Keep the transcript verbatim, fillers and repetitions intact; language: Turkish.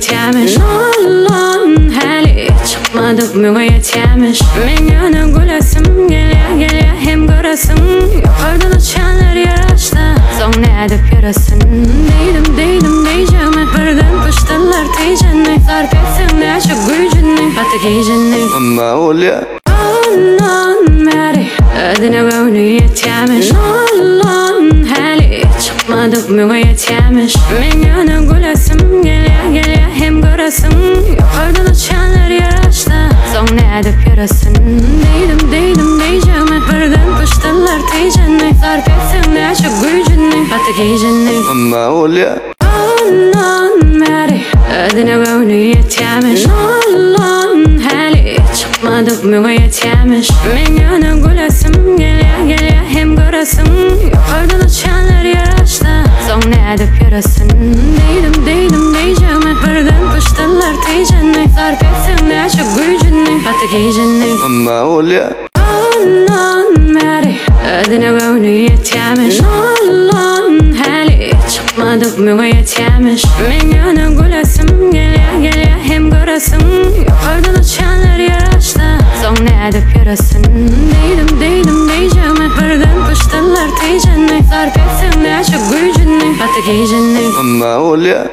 yetemiş. Nollan hali çıkmadık müveyet yemiş. Men yana gülesim gelya gelya hem göresim. Yukarıdan uçanlar yaraşta son ne edip yarasın. Deydim deydim deyeceğim birden pıştılar teycenni. Sarp etsin ne açık gücünni batı giycenni. Ama olya Ondan meri adına müveyet yemiş. Nollan hali çıkmadık müveyet yemiş. Men yana gülesim gelya gelya hem göresim. Yukarıdan uçanlar yaraşta son ne edip yarasın. Deydim deydim deyeceğim birden pıştılar teycenni. Sarp etsin ne açık gücünni batı giycenni. Ama olya Ondan meri adına müveyet yemiş. Nollan hali çıkmadık müveyet yemiş. Men yana gülesim gelya gelya hem göresim. Yukarıdan uçanlar yaraşta son ne edip yarasın. Deydim deydim deyeceğim birden pıştılar teycenni. Sarp etsin ne açık gücünni batı giycenni. Ama olya Ondan meri adına müveyet yemiş. Nollan hali çıkmadık müveyet yemiş. Men yana gülesim gelya gelya hem göresim. Yukarıdan uçanlar yaraşta son ne edip yarasın. Deydim deydim deyeceğim birden pıştılar teycenni. Sarp etsin ne açık gücünni batı giycenni. Ama olya